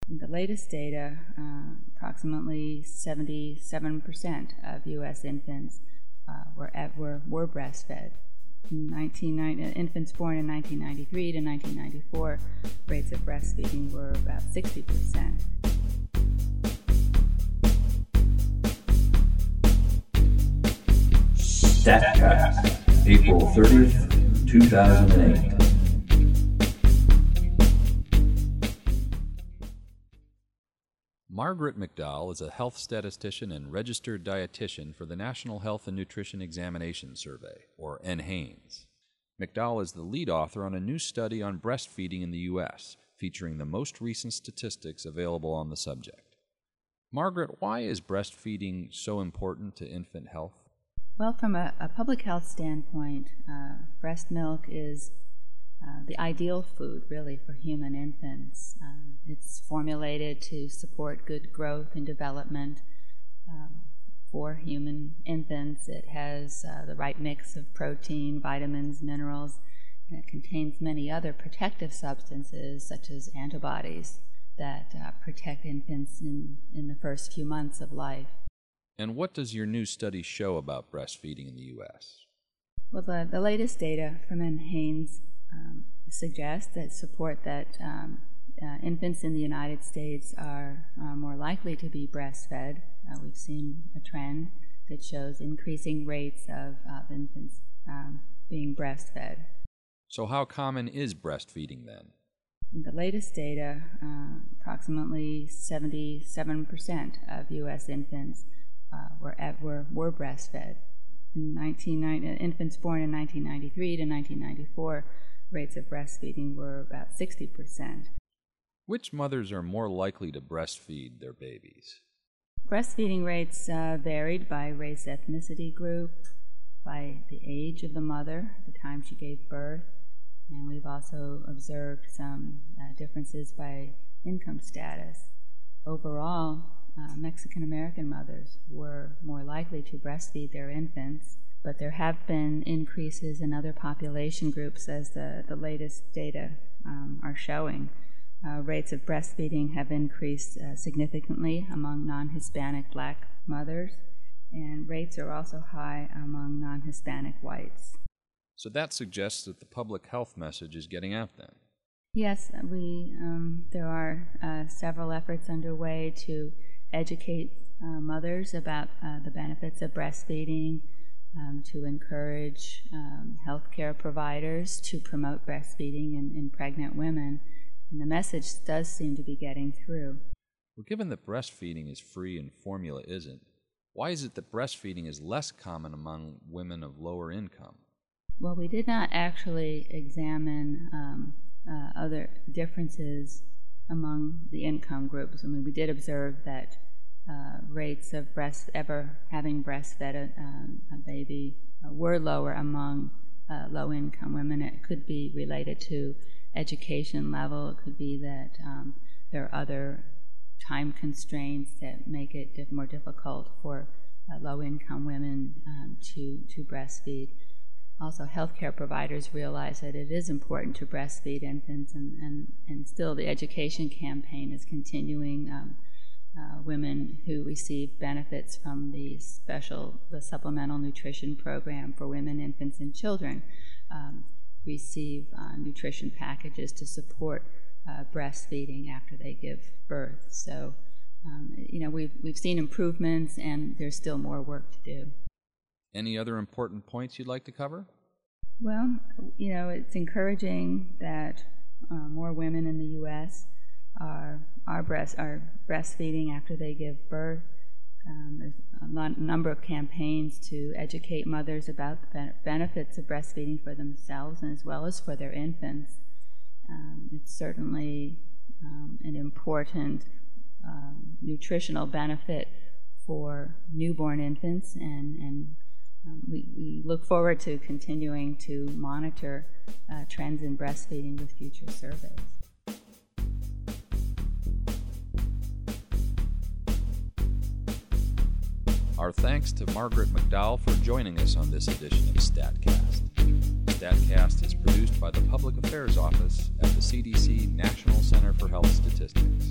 In the latest data, approximately 77% of U.S. infants were breastfed. Infants born in 1993 to 1994, rates of breastfeeding were about 60%. StatCast, April 30th, 2008. Margaret McDowell is a health statistician and registered dietitian for the National Health and Nutrition Examination Survey, or NHANES. McDowell is the lead author on a new study on breastfeeding in the U.S., featuring the most recent statistics available on the subject. Margaret, why is breastfeeding so important to infant health? Well, from a public health standpoint, breast milk is the ideal food, really, for human infants. It's formulated to support good growth and development for human infants. It has the right mix of protein, vitamins, minerals, and it contains many other protective substances, such as antibodies, that protect infants in the first few months of life. And what does your new study show about breastfeeding in the U.S.? Well, the latest data from NHANES suggest that support that infants in the United States are more likely to be breastfed. We've seen a trend that shows increasing rates of infants being breastfed. So how common is breastfeeding then? In the latest data, approximately 77% of U.S. infants were breastfed. Infants born in 1993 to 1994, rates of breastfeeding were about 60%. Which mothers are more likely to breastfeed their babies? Breastfeeding rates varied by race, ethnicity group, by the age of the mother at the time she gave birth, and we've also observed some differences by income status. Overall, Mexican American mothers were more likely to breastfeed their infants, but there have been increases in other population groups, as the latest data are showing. Rates of breastfeeding have increased significantly among non-Hispanic Black mothers, and rates are also high among non-Hispanic whites. So that suggests that the public health message is getting out then. Yes, there are several efforts underway to educate mothers about the benefits of breastfeeding, to encourage healthcare providers to promote breastfeeding in pregnant women. And the message does seem to be getting through. Well, given that breastfeeding is free and formula isn't, why is it that breastfeeding is less common among women of lower income? Well, we did not actually examine other differences among the income groups. I mean, we did observe that rates of ever having breastfed a baby were lower among low-income women. It could be related to education level. It could be that there are other time constraints that make it more difficult for low-income women to breastfeed. Also, healthcare providers realize that it is important to breastfeed infants, and still the education campaign is continuing. Women who receive benefits from the supplemental nutrition program for women, infants, and children receive nutrition packages to support breastfeeding after they give birth. So, we've seen improvements, and there's still more work to do. Any other important points you'd like to cover? Well, it's encouraging that more women in the U.S. are breastfeeding after they give birth. There's a number of campaigns to educate mothers about the benefits of breastfeeding for themselves and as well as for their infants. It's certainly an important nutritional benefit for newborn infants, and we look forward to continuing to monitor trends in breastfeeding with future surveys. Our thanks to Margaret McDowell for joining us on this edition of StatCast. StatCast is produced by the Public Affairs Office at the CDC National Center for Health Statistics.